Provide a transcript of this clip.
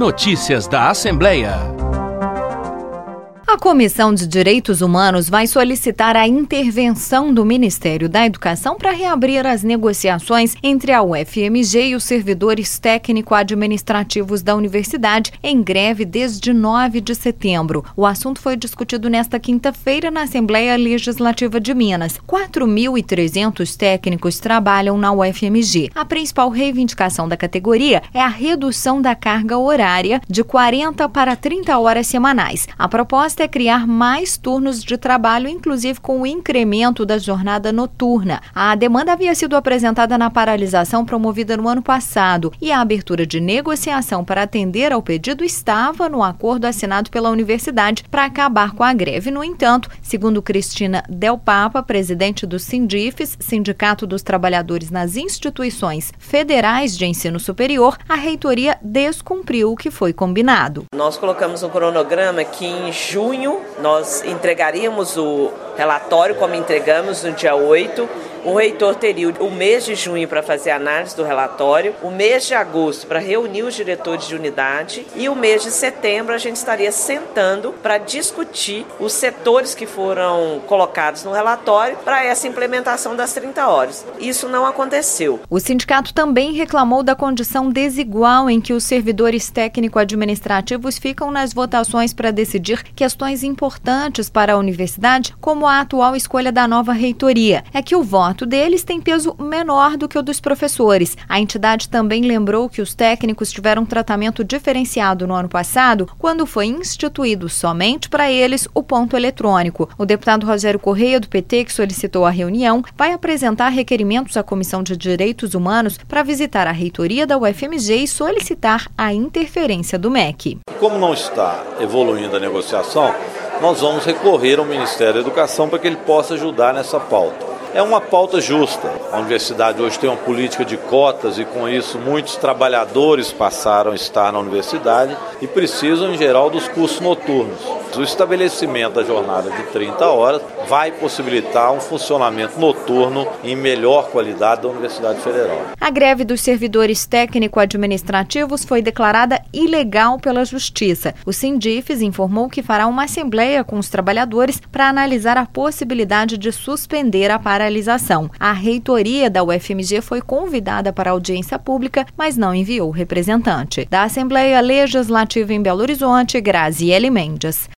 Notícias da Assembleia. A Comissão de Direitos Humanos vai solicitar a intervenção do Ministério da Educação para reabrir as negociações entre a UFMG e os servidores técnico-administrativos da universidade em greve desde 9 de setembro. O assunto foi discutido nesta quinta-feira na Assembleia Legislativa de Minas. 4.300 técnicos trabalham na UFMG. A principal reivindicação da categoria é a redução da carga horária de 40 para 30 horas semanais. A proposta é criar mais turnos de trabalho, inclusive com o incremento da jornada noturna. A demanda havia sido apresentada na paralisação promovida no ano passado e a abertura de negociação para atender ao pedido estava no acordo assinado pela universidade para acabar com a greve. No entanto, segundo Cristina Del Papa, presidente do Sindifes, Sindicato dos Trabalhadores nas Instituições Federais de Ensino Superior, a reitoria descumpriu o que foi combinado. Nós colocamos um cronograma que em junho nós entregaríamos o relatório, como entregamos no dia 8. O reitor teria o mês de junho para fazer a análise do relatório, o mês de agosto para reunir os diretores de unidade e o mês de setembro a gente estaria sentando para discutir os setores que foram colocados no relatório para essa implementação das 30 horas. Isso não aconteceu. O sindicato também reclamou da condição desigual em que os servidores técnico-administrativos ficam nas votações para decidir questões importantes para a universidade, como a atual escolha da nova reitoria. É que o voto deles tem peso menor do que o dos professores. A entidade também lembrou que os técnicos tiveram um tratamento diferenciado no ano passado, quando foi instituído somente para eles o ponto eletrônico. O deputado Rogério Correia, do PT, que solicitou a reunião, vai apresentar requerimentos à Comissão de Direitos Humanos para visitar a reitoria da UFMG e solicitar a interferência do MEC. Como não está evoluindo a negociação, nós vamos recorrer ao Ministério da Educação para que ele possa ajudar nessa pauta. É uma pauta justa. A universidade hoje tem uma política de cotas e, com isso, muitos trabalhadores passaram a estar na universidade e precisam, em geral, dos cursos noturnos. O estabelecimento da jornada de 30 horas vai possibilitar um funcionamento noturno em melhor qualidade da Universidade Federal. A greve dos servidores técnico-administrativos foi declarada ilegal pela Justiça. O Sindifes informou que fará uma assembleia com os trabalhadores para analisar a possibilidade de suspender a paralisação. A reitoria da UFMG foi convidada para audiência pública, mas não enviou representante. Da Assembleia Legislativa em Belo Horizonte, Graziele Mendes.